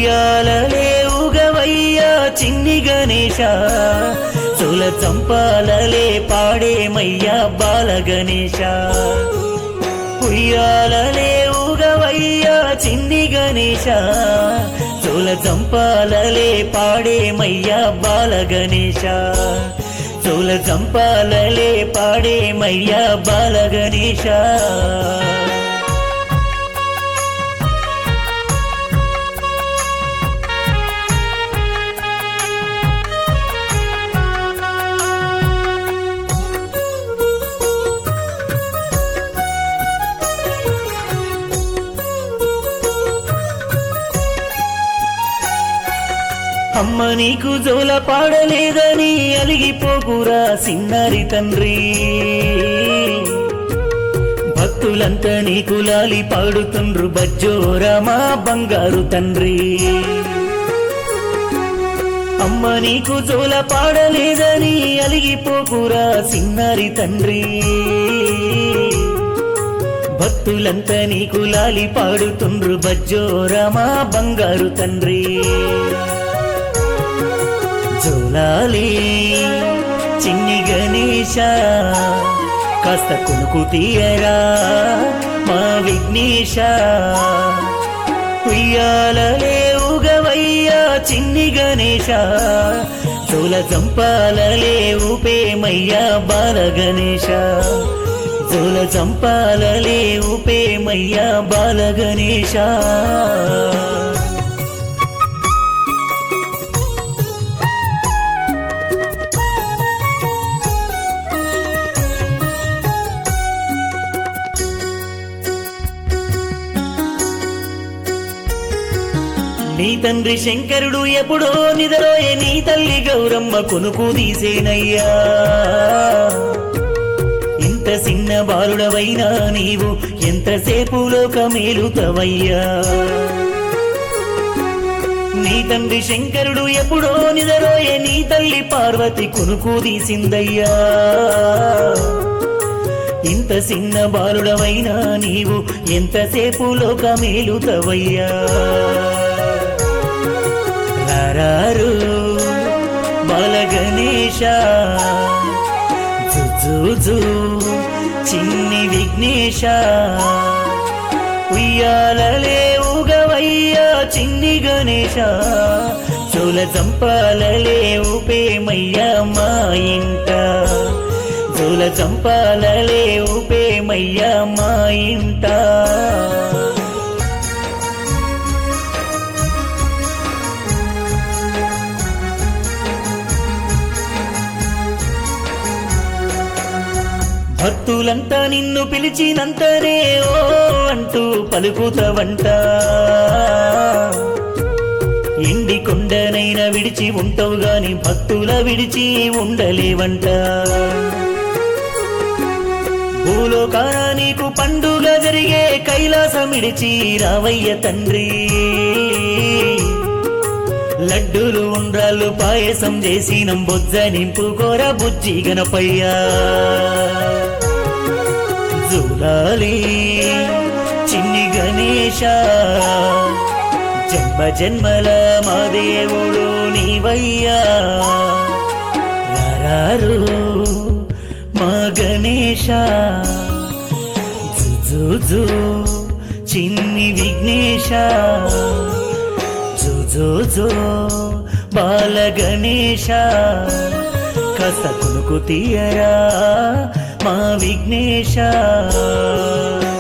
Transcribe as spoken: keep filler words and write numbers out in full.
ఉయ్యాలలే ఊగవయ్యా చిన్ని గణేశ తుల చంపాలలే పాడేమయ్యా బాల గణేశ ఉయ్యాలలే ఊగవయ్యా చిన్ని గణేశ తుల చంపాలలే పాడేమయ్యా బాల గణేశ తుల చంపాలలే పాడేమయ్యా బాల గణేశ అమ్మ నీకు జోల పాడలేదని అలిగిపోకురా సిన్నారి తండ్రి భక్తులంతా నీకు లాలి పాడుతుండ్రు బజ్జోరా మా బంగారు తండ్రి అమ్మ నీకు జోల పాడలేదని అలిగిపోకురా సిన్నారి తండ్రి భక్తులంతా నీకు లాలి పాడుతుండ్రు బజ్జోరా మా బంగారు తండ్రి జోలాలి చిన్ని గణేశ కాస్త కునుకు తీయరా మా విఘ్నేశ ఉయ్యాలలే ఊగవయ్యా చిన్ని గణేశ తుల చంపాలలే ఊపేమయ్యా బాల గణేశ తుల చంపాలలే ఊపేమయ్యా బాల గణేశ నీ తండ్రి శంకరుడు ఎప్పుడో నిదరోయే నీ తల్లి గౌరమ్మ కొనుకు తీసేనయ్యా ఇంత చిన్న బాలుడవైనా నీవు ఎంతసేపు లోకమేలుతవయ్యా నీ తండ్రి శంకరుడు ఎప్పుడో నిదరోయే నీ తల్లి పార్వతి కొనుకు తీసిందయ్యా ఇంత చిన్న బాలుడవైనా నీవు ఎంతసేపు లోకమేలుతవయ్యా రారు బాల గణేశ జుజుజు చిన్ని విఘ్నేశ ఉయ్యాలలే ఊగవయ్యా చిన్ని గణేశ తుల చంపాలలే ఊపేమయ్యా మా ఇంట తుల చంపాలలే ఊపేమయ్యా మా ఇంట భక్తులంతా నిన్ను పిలిచినంతనే ఓ అంటూ పలుకుతవంట ఎండి కొండనైనా విడిచి ఉంటావు గాని భక్తుల విడిచి ఉండలేవంట భూలోకాన నీకు పండుగ జరిగే కైలాసం విడిచి రావయ్య తండ్రి లడ్డూలు ఉండ్రాళ్ళు పాయసం చేసి నంబొజ్జ నింపుకోర బుజ్జి గణపయ్యా జూలాలి చిన్ని గణేశ జన్మ జన్మల మా దేవుడు నీవయ్యా రారు మా గణేశ జుజుజు చిన్ని విఘ్నేశ జో బాల గణేశ కాస్త కునుకు తీయరా మా విఘ్నేశ